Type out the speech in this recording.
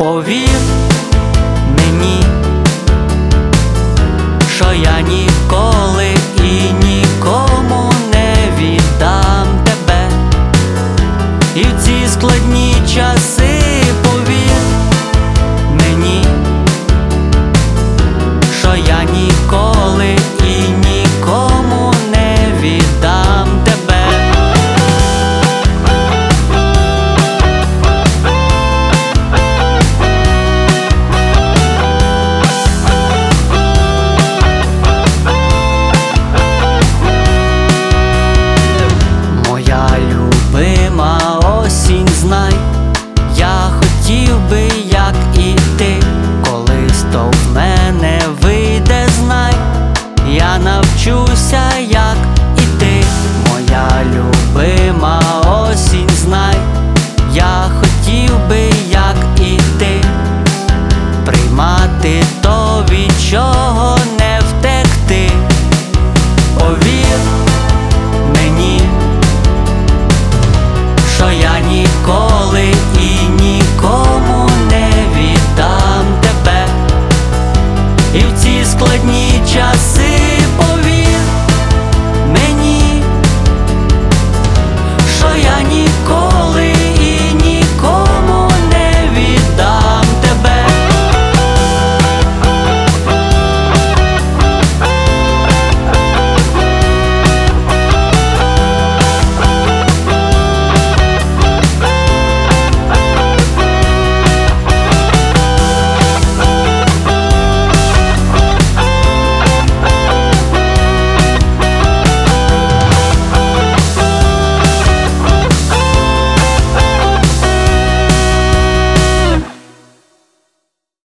Повір мені, що я ніколи і нікому не віддам тебе. І в ці складні часи повір мені, що я ніколи і нікому не віддам тебе. Моя любима осінь, знай, я хотів би, як і ти, колись то в мене вийде, знай, я